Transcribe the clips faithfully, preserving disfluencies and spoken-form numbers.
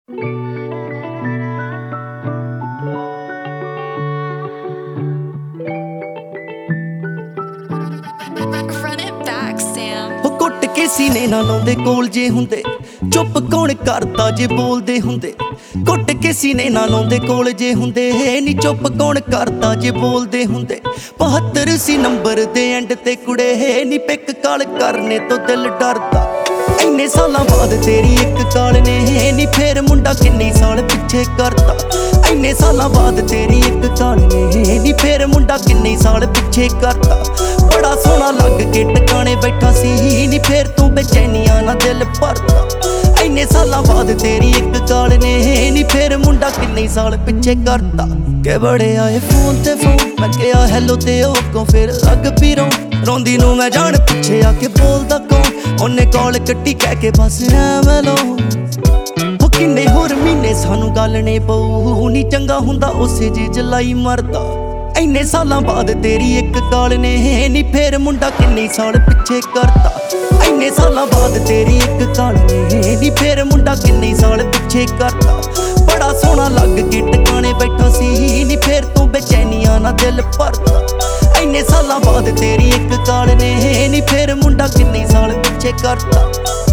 Run it back, Sam. ਉਹ ਕੁੱਟ ਕੇ ਸੀਨੇ ਨਾਲ ਲਾਉਂਦੇ ਕੋਲ ਜੇ ਹੁੰਦੇ, ਚੁੱਪ ਕੌਣ ਕਰਦਾ ਜੇ ਬੋਲਦੇ ਹੁੰਦੇ। ਕੁੱਟ ਕੇ ਸੀਨੇ ਨਾਲ ਲਾਉਂਦੇ ਕੋਲ ਜੇ ਹੁੰਦੇ, ਨੀ ਚੁੱਪ ਕੌਣ ਕਰਦਾ ਜੇ ਬੋਲਦੇ ਹੁੰਦੇ। ਬਹੱਤਰ ਸੀ ਨੰਬਰ ਦੇ ਐਂਡ ਤੇ ਕੁੜੇ, ਨੀ ਪਿੱਕ ਕਾਲ ਕਰਨੇ ਤੋਂ ਦਿਲ ਡਰਦਾ। ਇੰਨੇ ਸਾਲਾਂ ਬਾਅਦ ਤੇਰੀ ਇੱਕ ਕਾਲ ਨੇ, ਨੀ ਫੇਰ ਮੁੰਡਾ ਕਿੰਨੇ ਸਾਲ ਪਿੱਛੇ ਕਰਦਾ। ਇੰਨੇ ਸਾਲਾਂ ਬਾਅਦ ਤੇਰੀ ਇੱਕ ਕਾਲ ਨੇ, ਨੀ ਫੇਰ ਮੁੰਡਾ ਕਿੰਨੇ ਸਾਲ ਪਿੱਛੇ ਕਰਦਾ। ਬੜਾ ਸੋਹਣਾ ਲੱਗ ਕੇ ਟਿਕਾਣੇ ਬੈਠਾ ਸੀ, ਨੀ ਫੇਰ ਤੂੰ ਬੇਚੈਨੀਆਂ ਨਾਲ ਦਿਲ ਭਰਦਾ। ਇੰਨੇ ਸਾਲਾਂ ਬਾਅਦ ਤੇਰੀ ਇੱਕ ਕਾਲ ਨੇ, ਨੀ ਫੇਰ ਮੁੰਡਾ ਕਿੰਨੇ ਸਾਲ ਪਿੱਛੇ ਕਰਦਾ। ਕਿ ਬੜੇ ਆਏ ਫੋਨ ਤੇ ਫੋਨ, ਮੈਂ ਕਿਹਾ ਹੈਲੋ ਤੇ ਉਹ ਅੱਗੋਂ ਫੇਰ ਲੱਗ ਪਈ ਰੋਣ। ਰੋਂਦੀ ਨੂੰ ਮੈਂ ਜਾਣ ਪਿੱਛੇ ਆ ਕੇ ਬੋਲਦਾ ਕੌਣ, ਉਹਨੇ ਕਾਲ ਕੱਟੀ ਕਹਿ ਕੇ ਬਸ ਐਵੇਂ ਲੋ। ਉਹ ਕਿੰਨੇ ਹੋਰ ਮਹੀਨੇ ਸਾਨੂੰ ਗੱਲ ਨੇ ਪਊ, ਨੀ ਚੰਗਾ ਹੁੰਦਾ ਉਸੇ ਜੀ ਜਲਾਈ ਮਰਦਾ। ਇੰਨੇ ਸਾਲਾਂ ਬਾਅਦ ਤੇਰੀ ਇੱਕ ਕਾਲ ਨੇ, ਨੀ ਫੇਰ ਮੁੰਡਾ ਕਿੰਨੇ ਸਾਲ ਪਿੱਛੇ ਕਰਦਾ। ਇੰਨੇ ਸਾਲਾਂ ਬਾਅਦ ਤੇਰੀ ਇੱਕ ਕਾਲ ਨੇ, ਨੀ ਫੇਰ ਮੁੰਡਾ ਕਿੰਨੇ ਸਾਲ ਪਿੱਛੇ ਕਰਦਾ। ਬੜਾ ਸੋਹਣਾ ਲੱਗ ਕੇ ਟਿਕਾਣੇ ਬੈਠਾ ਸੀ, ਨੀ ਫੇਰ ਤੂੰ ਬੇਚੈਨੀਆਂ ਨਾਲ ਦਿਲ ਭਰਦਾ। ਇੰਨੇ ਸਾਲਾਂ ਬਾਅਦ ਤੇਰੀ ਇੱਕ ਕਾਲ ਨੇ, ਨੀ ਫੇਰ ਮੁੰਡਾ ਕਿੰਨੇ ਸਾਲ ਪਿੱਛੇ ਕਰਦਾ।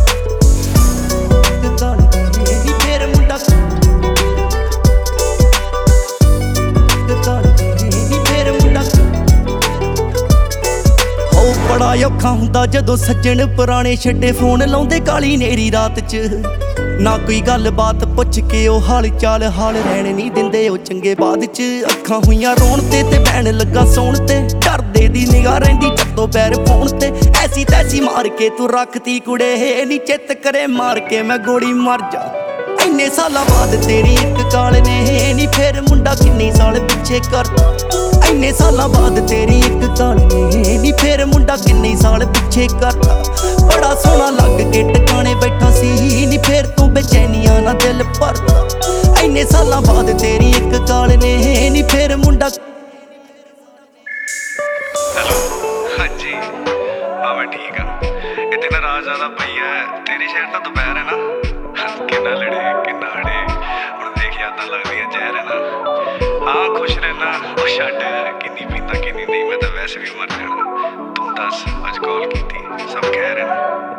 ਇੱਕ ਕਾਲ ਨੇ, ਨੀ ਫੇਰ ਮੁੰਡਾ ਬੜਾ ਔਖਾ ਹੁੰਦਾ ਜਦੋਂ ਸੱਜਣ ਪੁਰਾਣੇ ਛੱਡੇ ਫੋਨ ਲਾਉਂਦੇ ਕਾਲੀ ਨੇਰੀ ਰਾਤ 'ਚ। ਨਾ ਕੋਈ ਗੱਲ ਬਾਤ ਪੁੱਛ ਕੇ ਉਹ ਹਾਲ ਚਾਲ ਹਾਲ ਰਹਿਣ ਨਹੀਂ ਦਿੰਦੇ ਉਹ ਚੰਗੇ ਬਾਅਦ 'ਚ। ਅੱਖਾਂ ਹੋਈਆਂ ਰੋਣ ਤੇ ਤੇ ਬਹਿਣ ਲੱਗਾ ਸੌਣ ਤੇ, ਡਰਦੇ ਦੀ ਨਿਗਾਹ ਰਹਿੰਦੀ ਚੱਤੋ ਪੈਰ ਫੋਨ ਤੇ। ਐਸੀ ਤੈਸੀ ਮਾਰ ਕੇ ਤੂੰ ਰੱਖਤੀ ਕੁੜੇ, ਨੀ ਚਿੱਤ ਕਰੇ ਮਾਰ ਕੇ ਮੈਂ ਗੋਲੀ ਮਰ ਜਾ। ਇੰਨੇ ਸਾਲਾਂ ਬਾਅਦ ਤੇਰੀ ਇੱਕ ਕਾਲ ਨੇ, ਨੀ ਫੇਰ ਮੁੰਡਾ ਕਿੰਨੇ ਸਾਲ ਪਿੱਛੇ ਕਰਦਾ। ਇੰਨੇ ਸਾਲਾਂ ਬਾਅਦ ਤੇਰੀ ਇੱਕ ਕਾਲ ਨੇ, ਨੀ ਫੇਰ ਮੁੰਡਾ ਕਿੰਨੇ ਸਾਲ ਪਿੱਛੇ ਕਰਦਾ। ਬੜਾ ਸੋਹਣਾ ਲੱਗ ਕੇ ਟਿਕਾਣੇ ਬੈਠਾ ਸੀ, ਨੀ ਫੇਰ ਤੂੰ ਬੇਚੈਨੀਆਂ ਨਾਲ ਦਿਲ ਭਰਦਾ। ਇੰਨੇ ਸਾਲਾਂ ਬਾਅਦ ਤੇਰੀ ਇੱਕ ਕਾਲ ਨੇ, ਨੀ ਫੇਰ ਮੁੰਡਾ। ਹੈਲੋ, ਹਾਂਜੀ ਹਾਂ ਮੈਂ ਠੀਕ ਹਾਂ। ਇੱਥੇ ਨਾ ਰਾਤ ਜ਼ਿਆਦਾ ਪਈ ਹੈ, ਤੇਰੀ ਸ਼ਹਿਰ ਤਾਂ ਦੁਪਹਿਰ ਹੈ ਨਾ। ਕਿੰਨਾ ਲੜੇ ਕਿੰਨਾ ਅੜੇ, ਹੁਣ ਦੇਖ ਯਾਦਾਂ ਲੱਗਦੀਆਂ ਜ਼ਹਿਰ ਹੈ ਨਾ। ਹਾਂ ਖੁਸ਼ ਰਹਿਣਾ, ਉਹ ਛੱਡ ਕਿੰਨੀ ਪੀਂਦਾ ਕਿੰਨੀ ਨਹੀਂ, ਮੈਂ ਤਾਂ ਵੈਸੇ ਵੀ ਮਰ ਜਾਣਾ। ਤੂੰ ਦੱਸ ਅੱਜ ਕਾਲ ਕੀਤੀ, ਸਭ ਖੈਰ ਹੈ ਨਾ।